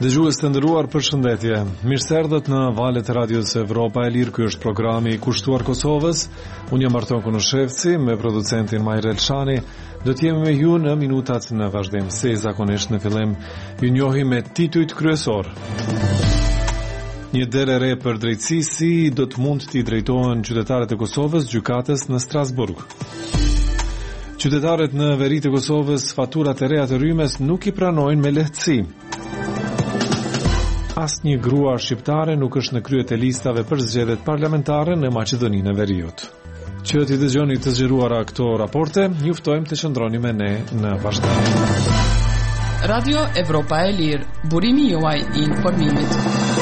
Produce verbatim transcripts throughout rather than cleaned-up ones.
Dëgjues të nderuar, përshëndetje. Mirëserdhët në valët e radios Evropa e Lirë. Ky është programi i kushtuar Kosovës. Unë jam Arton Konoshevci me producentin Majrel Shani. Do të jemi me ju në minutat në vazhdim. Se zakonisht në fillim ju njohim me titujt kryesor. Një derë e re për drejtësi, si do të mund t'i drejtohen qytetarët e Kosovës gjykatës në Strasburg. Qytetarët në veritë e Kosovës faturat e reja të rrymes nuk i pranojnë me lehtësi. Asnjë grua shqiptare nuk është në kryet e listave për zgjedhjet parlamentare në Maqedoninë e Veriut. Që t'i dëgjoni të zgjeruara këto raporte, ju ftojmë të qëndroni me ne në vazhdim. Radio Evropa e Lirë, burimi juaj i informimit.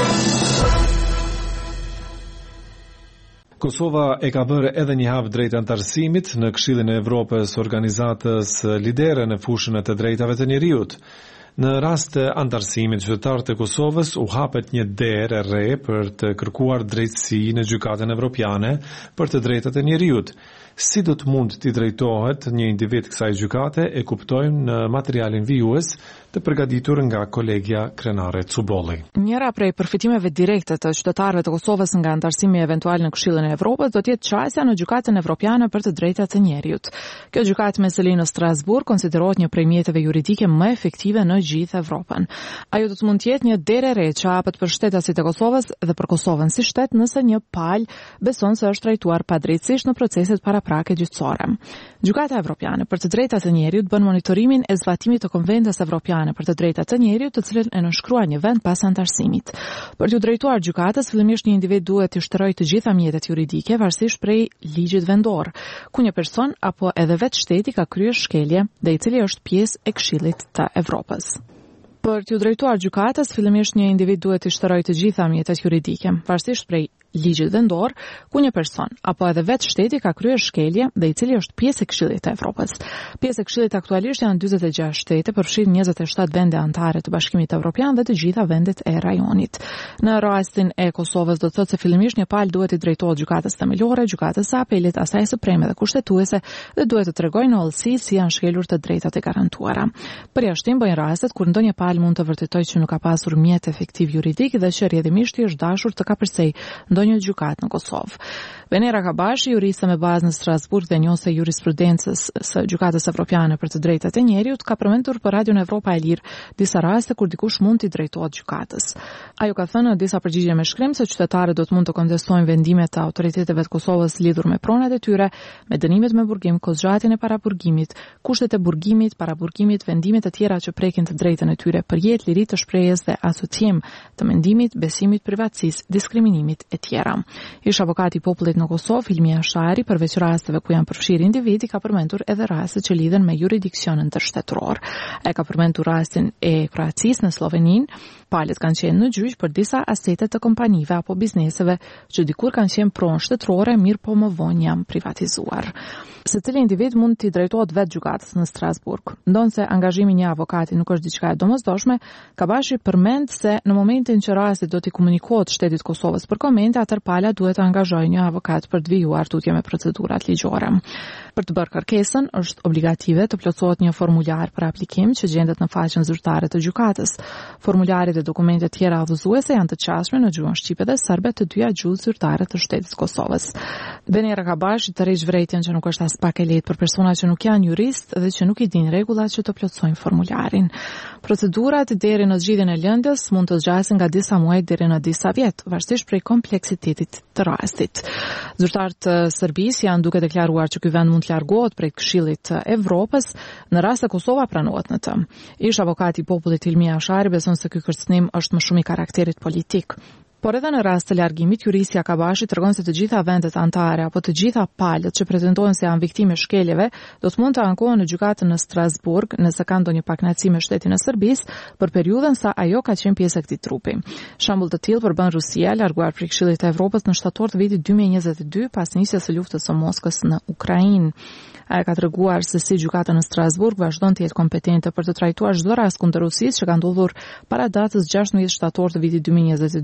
Kosova e ka bërë edhe një havë drejt antarësimit në Këshillin e Evropës, organizatës lidere në fushën e të drejtave të njeriut. Në rast të antarësimit, qytetarët e Kosovës u hapet një derë e re për të kërkuar drejtësi në gjykatën evropiane për të drejtat e njeriut. Si do të mund t'i drejtohet një individ kësaj gjykate e kuptojmë në materialin vijues të përgatitur nga kolegja Krenare Cubolli. Njëra prej përfitimeve direkte të qytetarëve të Kosovës nga antarësimi eventual në Këshillin e Evropës do të jetë çështja në gjykatën evropiane për të drejtat e njeriut. Kjo gjykatë me seli në Strasburg konsiderohet një prej mjeteve juridike më efektive në gjithë Evropën. Ajo do të mund të jetë një derë e re që hapet për shtetasit e Kosovës dhe për Kosovën si shtet nëse një palë beson se është trajtuar padrejtësisht në proceset paraprake gjyqësore. Gjykata Evropiane për të drejtat e njeriut bën monitorimin e zbatimit të Konventës Evropiane për të drejtat e njeriut, të cilën e nënshkrua një vend pas antarësimit. Për t'u drejtuar gjykatës, fillimisht një individ duhet të shtrojë të gjitha mjetet juridike varësisht prej ligjit vendor, ku një person apo edhe vetë shteti ka kryer shkelje dhe i cili është pjesë e Këshillit të Evropës. Për t'u drejtuar gjykatës, fillimisht një individ duhet të shtrojë të gjitha mjetet juridike varësisht prej ligjit vendor, ku një person apo edhe vetë shteti ka kryer shkelje dhe i cili është pjesë e Këshillit të Evropës. Pjesë e Këshillit aktualisht janë dyzet e gjashtë shtete, përfshirë njëzet e shtatë vende anëtare të Bashkimit Evropian dhe të gjitha vendet e rajonit. Në rastin e Kosovës do të thotë se fillimisht një palë duhet i drejtohet gjykatës themelore, gjykatës së apelit, asaj supreme dhe kushtetuese dhe duhet të tregojë në hollësi si janë shkelur të drejtat e garantuara. Përjashtim bëjnë rastet kur ndonjë palë mund të vërtetojë që nuk ka pasur mjet efektiv juridik dhe që rrjedhimisht i është dashur të kapërcej një gjykatë në Kosovë. Venera Kabashi, juriste me bazë në Strasburg dhe njose jurisprudencës së gjykatës evropiane për të drejtat e njeriut, ka përmendur për Radion Evropa e Lirë disa raste kur dikush mund t'i drejtohet gjykatës. Ajo ka thënë në disa përgjigje me shkrim se qytetarët do të mund të kontestojnë vendimet të autoriteteve të Kosovës lidhur me pronat e tyre, me dënimet me burgim, kozhgjatjen e paraburgimit, kushtet e burgimit, paraburgimit, vendimet e tjera që prekin të drejtën e tyre për jetë, liri të shprehjes dhe asociem të mendimit, besimit, privatësisë, diskriminimit e tjera. Ish avokati i popullit në Kosovë, Hilmi Ashari, përveç rasteve ku janë përfshirë individi, ka përmendur edhe raste që lidhen me jurisdiksionin tërshtetëror. Ai ka përmendur rastin e Kroacisë në Sloveninë. Palët kanë qenë në gjyq për disa asete të kompanive apo bizneseve që dikur kanë qenë pronë shtetërore, mirë po më vonë janë privatizuar. Secili individ mund t'i drejtohet vetë gjykatës në Strasburg. Ndonse angazhimi një avokati nuk është diçka e domosdoshme, Kabashi përmend se në momentin që rasti do t'i komunikohet shtetit Kosovës për komente, atër pala duhet të angazhojë një avokat për të vijuar tutje me procedurat ligjore. Për të bërë kërkesën, është obligative të plotësohet një formular për aplikim që gjendet në faqen zyrtare të gjykatës. Formularit dhe dokumentet tjera adhuzuese janë të qasshme në gjuhën shqipe dhe serbe, të dyja gjuhë zyrtare të shtetit Kosovës. Venera Kabashi tërheq vërejtjen që nuk është as pak e lehtë për persona që nuk janë jurist dhe që nuk i dinë rregullat që të plotësojnë formularin. Procedurat deri në zgjidhjen e lëndës mund të zgjasin nga disa muaj deri në disa vjet, varësisht prej kompleksitetit të rastit. Zyrtarët e Serbisë janë duke deklaruar që ky vend mund të largohet prej Këshillit të Evropës në rast se Kosova pranohet në të. Ish avokati i popullit Hilmi Ashari beson se ky kërcënim është më shumë i karakterit politik. Por edhe në rast të largimit, jurisja Kabashi tregon se të gjitha vendet anëtare apo të gjitha palët që pretendojnë se janë viktime shkeljeve do të mund të ankohen në gjykatën në Strasburg nëse kanë ndonjë pakënaqësi me shtetin e Serbisë për periudhën sa ajo ka qenë pjesë e këtij trupi. Shembull të tillë përbën Rusia, larguar prej Këshillit të Evropës në shtator të vitit dy mijë e njëzet e dy pas nisjes së luftës së Moskës në Ukrainë. Ai ka treguar se si gjykata në Strasburg vazhdon të jetë kompetente për të trajtuar çdo rast kundër Rusisë që ka ndodhur para datës gjashtëdhjetë shtator të vitit dy mijë e njëzet e dy,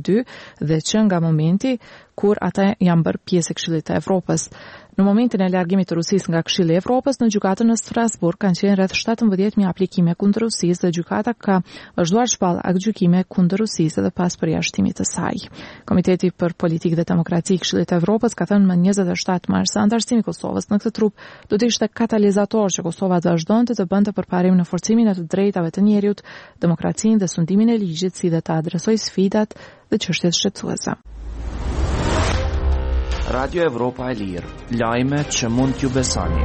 dhe që nga momenti kur ata janë bërë pjesë e Këshillit të Evropës. Në momentin e largimit të Rusisë nga Këshilli i Evropës, në gjykatën në Strasburg kanë qenë rreth shtatëmbëdhjetë mijë aplikime kundër Rusisë dhe gjykata ka vazhduar shpall aktgjykime kundër Rusisë edhe pas përjashtimit të saj. Komiteti për Politikë dhe Demokraci i Këshillit të Evropës ka thënë më njëzet e shtatë mars se antarësimi i Kosovës në këtë trup do të ishte katalizator që Kosova të vazhdonte të bënte përparim në forcimin e të drejtave të njerëzit, demokracinë dhe sundimin e ligjit, si dhe të adresojë sfidat dhe çështjet shqetësuese. Radio Evropa e Lirë, lajme që mund t'ju besoni.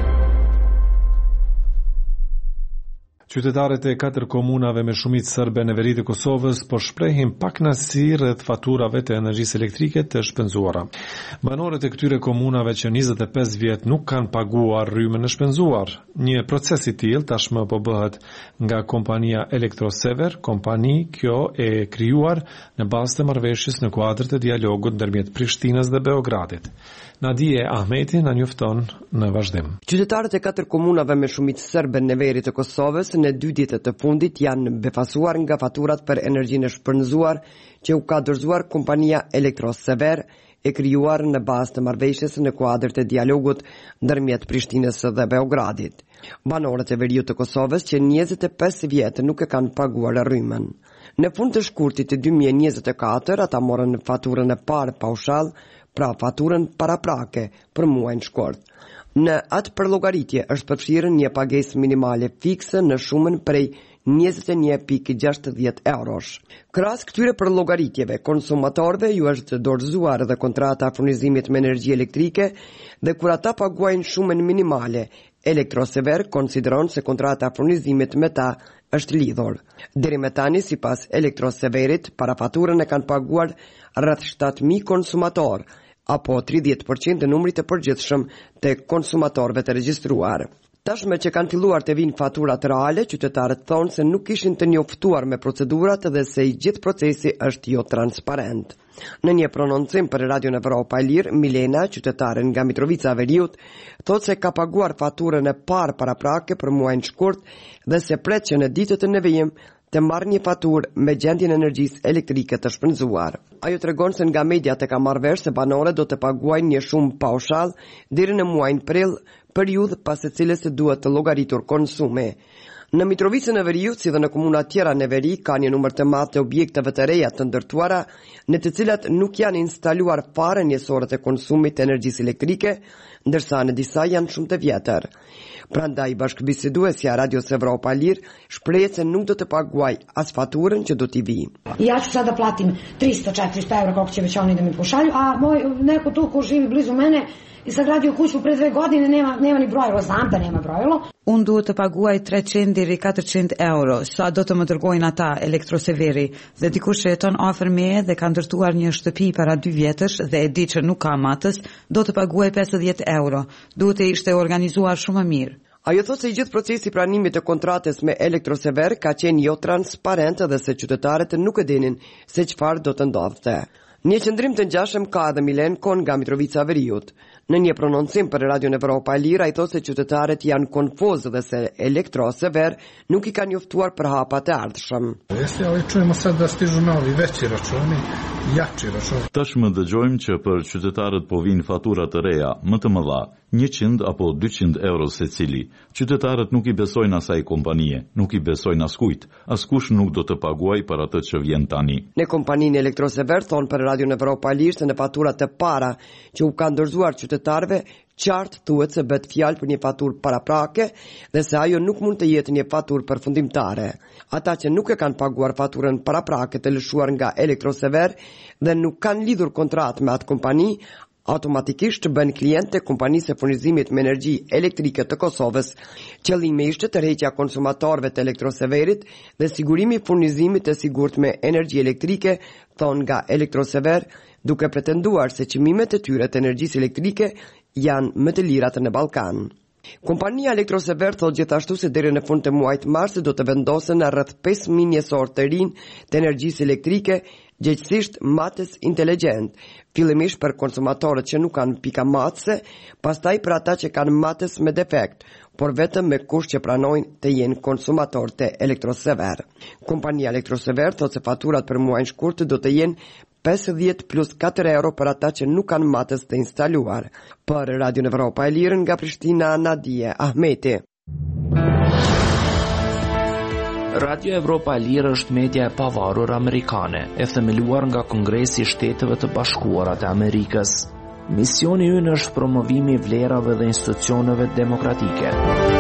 Qytetarët e katër komunave me shumicë serbe në veri të Kosovës po shprehin pakënaqësi rreth faturave të energjisë elektrike të shpenzuara. Banorët e këtyre komunave që njëzet e pesë vjet nuk kanë paguar rrymën e shpenzuar. Një proces i tillë tashmë po bëhet nga kompania Elektrosever, kompani kjo e krijuar në bazë të marrëveshjes në kuadër të dialogut ndërmjet Prishtinës dhe Beogradit. Nadije Ahmeti na njofton në vazhdim. Qytetarët e katër komunave me shumicë serbe në veri të Kosovës në dy ditët të fundit janë befasuar nga faturat për energjinë e shpërnduar që u ka dorëzuar kompania Elektrosever, e krijuar në bazë të marrëveshjes në kuadër të dialogut ndërmjet Prishtinës dhe Beogradit. Banorët e veriut të Kosovës që njëzet e pesë vjet nuk e kanë paguar rrymën. Në fund të shkurtit të dy mijë e njëzet e katër, ata morën faturën e parë paushall, pra faturën paraprake për muajin shkurt. Në atë përllogaritje është përfshirë një pagesë minimale fikse në shumën prej njëzet e një pikë gjashtëdhjetë eurosh. Krahas këtyre përllogaritjeve, konsumatorëve ju është dorëzuar edhe kontrata e furnizimit me energji elektrike dhe kur ata paguajnë shumën minimale, Elektrosever konsideron se kontrata e furnizimit me ta është lidhur. Deri me tani, sipas Elektroseverit, para faturën e kanë paguar rreth shtatë mijë konsumator, apo tridhjetë përqind të numrit të përgjithshëm të konsumatorëve të regjistruar. Tashme që kanë filluar të vinë faturat reale, qytetarët thonë se nuk ishin të njoftuar me procedurat dhe se i gjithë procesi është jo transparent. Në një prononcim për Radio Evropa e Lirë, Milena, qytetare nga Mitrovica Veriut, thotë se ka paguar faturën e parë paraprake për muajin shkurt dhe se pret që në ditët e nevojshme të marrë një faturë me gjendjen e energjisë elektrike të shpenzuar. Ajo tregon se nga mediat e ka marrë vesh se banorët do të paguajnë një shumë paushall deri në muajin prill, periudhë pas së cilës duhet të llogaritur konsumi. Në Mitrovicën e Veriut, si dhe në komuna tjera në veri, ka një numër të madh të objekteve të reja të ndërtuara, në të cilat nuk janë instaluar fare njësorët e konsumit të energjisë elektrike, ndërsa në disa janë shumë të vjetër. Prandaj bashkëbiseduesja Radios Evropa Lirë shprehet se nuk do të paguaj as faturën që do t'i vi. Ja ću sada platim tristo četiristo eura koliko će već oni da mi pošalju, a moj neko tu ko živi blizu mene i sagradio kuću pre dve godine nema, nema ni brojilo, znam da nema brojilo. Unë duhet të paguaj treqind deri katërqind euro, sa do të më dërgojnë ata Elektroseveri, dhe dikush që jeton afër meje dhe ka ndërtuar një shtëpi para dy vjetësh dhe e di që nuk ka matës, do të paguaj pesëdhjetë euro. Duhet të ishte organizuar shumë mirë. Ajo thotë se i gjithë procesi pranimit të kontratës me Elektrosever ka qenë jo transparent dhe se qytetarët nuk e dinin se çfarë do të ndodhte. Një qëndrim të ngjashëm ka edhe Milen Kon nga Mitrovica Veriut. Në një prononcim për Radio Evropa e Lirë, ai thotë se qytetarët janë konfuz dhe se Elektrosever nuk i ka njoftuar për hapat e ardhshëm. Jeste, ali čujemo sad da stižu novi veći računi, jači računi. Tashmë dëgjojmë që për qytetarët po vinë fatura të reja, më të mëdha, njëqind apo dyqind euro secili. Qytetarët nuk i besojnë asaj kompanie, nuk i besojnë askujt, askush nuk do të paguaj për atë që vjen tani. Në kompaninë Elektrosever thonë për Radio Evropa e Lirë se në faturat e para që u kanë dorëzuar qytetarëve, qartë thuhet se bëhet fjalë për një faturë paraprake dhe se ajo nuk mund të jetë një faturë përfundimtare. Ata që nuk e kanë paguar faturën paraprake të lëshuar nga Elektrosever dhe nuk kanë lidhur kontratë me atë kompani, automatikisht bën klient të kompanisë së furnizimit me energji elektrike të Kosovës. Qëllimi ishte tërheqja e konsumatorëve të Elektroseverit dhe sigurimi i furnizimit të sigurt me energji elektrike, thon nga Elektrosever, duke pretenduar se çmimet e tyre të energjisë elektrike janë më të lirat në Ballkan. Kompania Elektrosever thotë gjithashtu se deri në fund të muajit mars do të vendosen rreth pesë mijë njësor të rinj të energjisë elektrike, gjithsesi matës inteligjent, fillimisht për konsumatorët që nuk kanë pika matëse, pastaj për ata që kanë matës me defekt, por vetëm me kusht që pranojnë të jenë konsumator të Elektrosever. Kompania Elektrosever thotë se faturat për muajin shkurt do të jenë pesëdhjetë plus katër euro për ata që nuk kanë matës të instaluar. Për Radio Evropa e Lirë nga Prishtina, Nadije Ahmeti. Radio Evropa e Lirë është media e pavarur amerikane, e themeluar nga Kongresi i Shteteve të Bashkuara të Amerikës. Misioni ynë është promovimi i vlerave dhe institucioneve demokratike.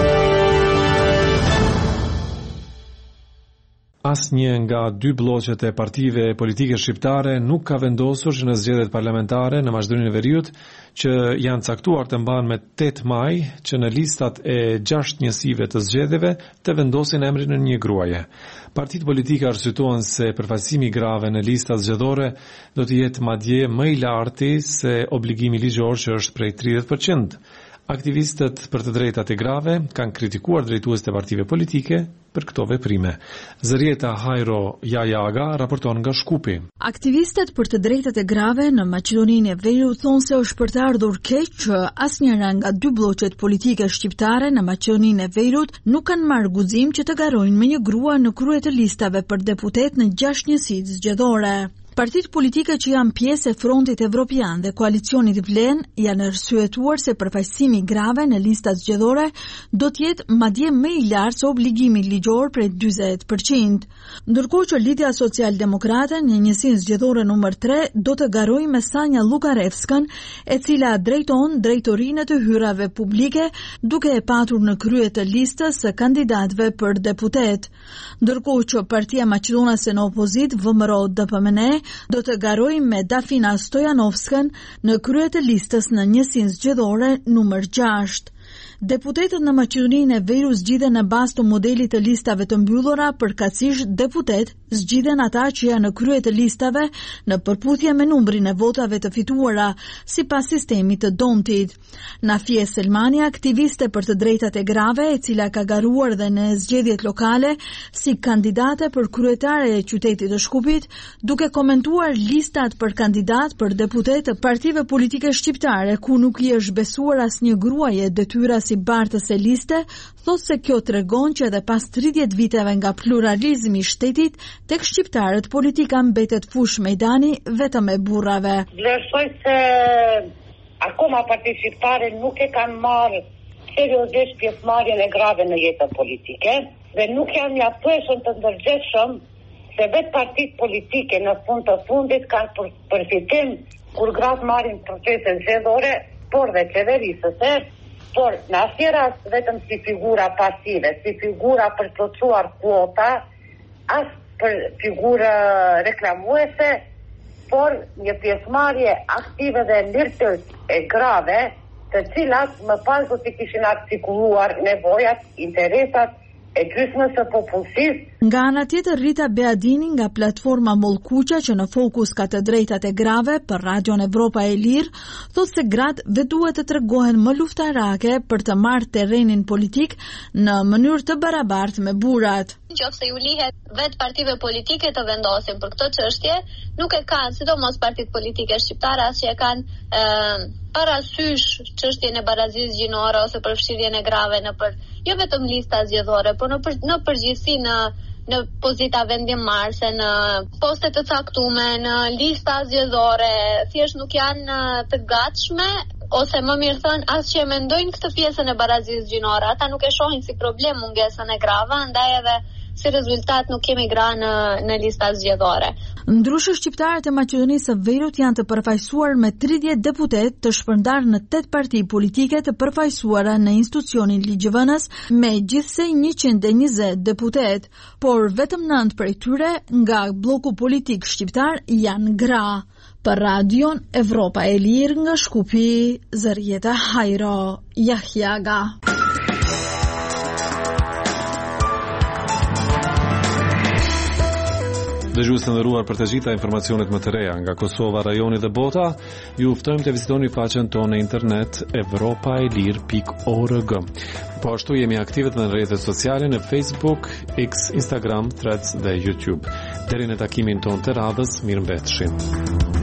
Asnjë nga dy bloqet e partive politike shqiptare nuk ka vendosur që në zgjedhjet parlamentare në Maqedoninë e Veriut, që janë caktuar të mbahen me tetë maj, që në listat e gjashtë njësive të zgjedhjeve të vendosin emrin e një gruaje. Partitë politike arsyetohen se përfaqësimi grave në listat zgjedhore do të jetë madje më i lartë se obligimi ligjor që është prej tridhjetë përqind. Aktivistët për të drejtat e grave kanë kritikuar drejtuesit e partive politike për këto veprime. Zërieta Hajro Jajaga raporton nga Shkupi. Aktivistët për të drejtat e grave në Maqedoninë e Veriut thonë se është për të ardhur keq që asnjëra nga dy bloqet politike shqiptare në Maqedoninë e Veriut nuk kanë marrë guxim që të garojnë me një grua në krye të listave për deputet në gjashtë njësitë zgjedhore. Partitë politike që janë pjesë e Frontit Evropian dhe Koalicionit Vlen janë arsyetuar se përfaqësimi grave në listat zgjedhore do të jetë madje më i lartë se obligimi ligjor prej dyzet përqind. Ndërkohë që Lidhja Social-Demokrate në njësinë zgjedhore numër tre do të garojë me Sanja Lukarevskën, e cila drejton drejtorinë të hyrave publike, duke e patur në krye të listës së kandidatëve për deputet. Ndërkohë që Partia Maqedonase në opozit V M R O D P M N do të garojë me Dafina Stojanovskën në krye të listës në njësinë zgjedhore numër gjashtë. Deputetët në Maqedoninë e Veriut zgjidhen në bazë të modelit të listave të mbyllura, përkatësisht deputet zgjidhen ata që janë në krye të listave në përputhje me numrin e votave të fituara, sipas sistemit të Dontit. Nafie Selmani, aktiviste për të drejtat e grave, e cila ka garuar dhe në zgjedhjet lokale si kandidate për kryetare e qytetit të Shkupit, duke komentuar listat për kandidat për deputet të partive politike shqiptare ku nuk i është besuar asnjë gruaje detyra si bartës e liste, thotë se kjo tregon që edhe pas tridhjetë viteve nga pluralizmi i shtetit, tek shqiptarët politika mbetet fush mejdani vetëm e burrave. Vlerësoj se akoma partitë shqiptare nuk e kanë marrë seriozisht pjesëmarrjen e grave në jetën politike dhe nuk janë mjaftueshëm të ndërgjegjshëm se vetë partitë politike në fund të fundit kanë për, përfitim kur gratë marrin procese zgjedhore, por dhe qeverisëse. Por në asnjë rast vetëm si figura pasive, si figura për të plotësuar kuota, as për figurë reklamuese, por një pjesëmarrje aktive dhe ndërtëse e grave, të cilat më pas do t'i kishin artikuluar nevojat, interesat e gjysmës së popullsisë. Nga ana tjetër, Rita Beadini nga platforma Mollkuqa, që në fokus ka të drejtat e grave për Radion Evropa e Lirë, thotë se gratë vetë duhet të tregohen më luftarake për të marrë terrenin politik në mënyrë të barabartë me burrat. Nëse ju lihet vetë partive politike të vendosin për këtë çështje, nuk e kanë, sidomos partitë politike shqiptare, as që e kanë e, parasysh çështjen e barazisë gjinore ose përfshirjen e grave në për jo vetëm lista zgjedhore, por në për, në përgjithësi në në pozita vendimmarrëse, në poste të caktuara, në lista zgjedhore, thjesht nuk janë të gatshme, ose më mirë thënë, as që e mendojnë këtë pjesën e barazisë gjinore, ata nuk e shohin si problem mungesën e grave, ndaj edhe si rezultat nuk kemi gra në, në lista zgjedhore. Ndryshe, shqiptarët e Maqedonisë së Veriut janë të përfaqësuar me tridhjetë deputet të shpërndarë në tetë parti politike të përfaqësuara në institucionin ligjvënës me gjithsej njëqind e njëzet deputet, por vetëm nëntë prej tyre nga bloku politik shqiptar janë gra. Për Radion Evropa e Lirë nga Shkupi, Zërieta Hajro Jahjaga. Dëgjues të nderuar, për të gjitha informacionet më të reja nga Kosova, rajoni dhe bota, ju ftojmë të vizitoni faqen tonë në internet evropaelir pikë org. Po ashtu jemi aktive në rrjetet sociale në Facebook, X, Instagram, Threads dhe YouTube. Deri në takimin tonë të radhës, mirëmbëfshim.